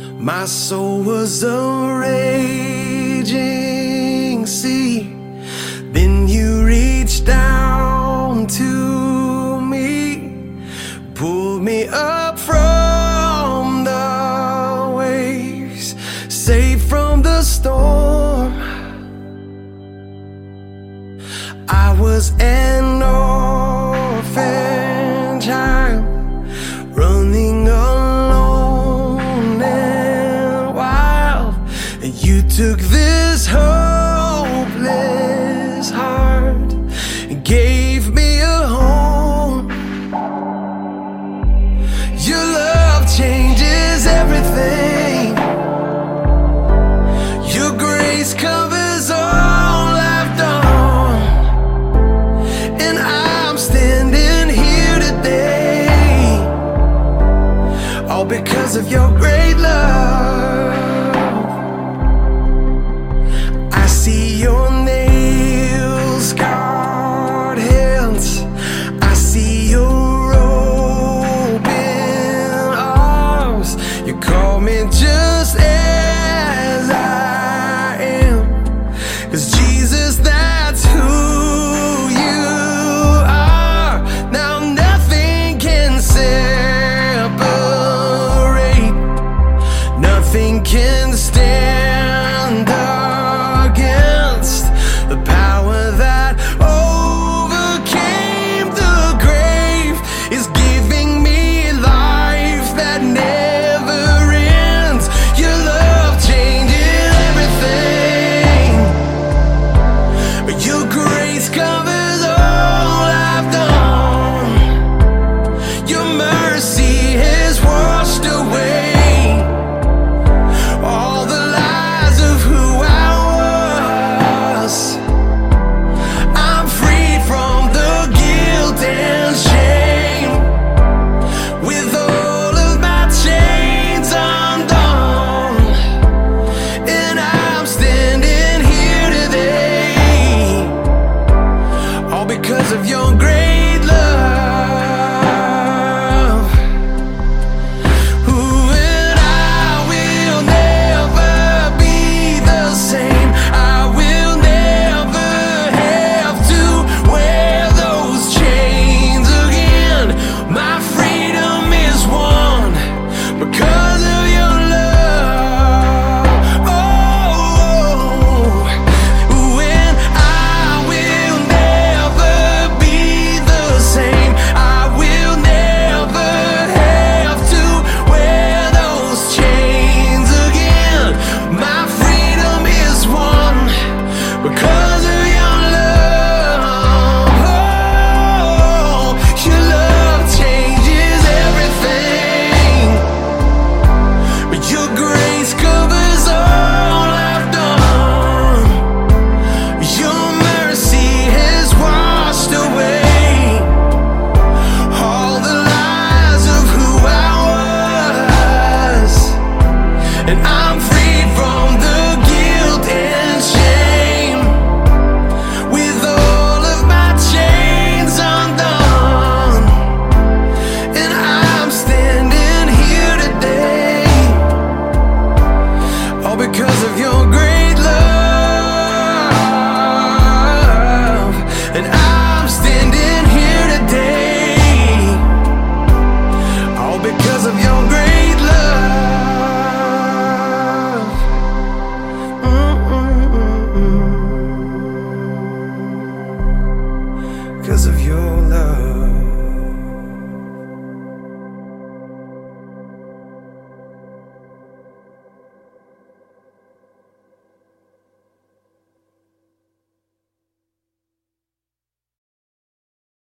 My soul was a raging sea. Then you reached down to me, pulled me up from the waves, saved from the storm. I was an orphan child, running alone and wild, and you took this hopeless heart and gave me a home. Your love changes everything. Your grace covers all I've done, and I'm standing here today, all because of your grace.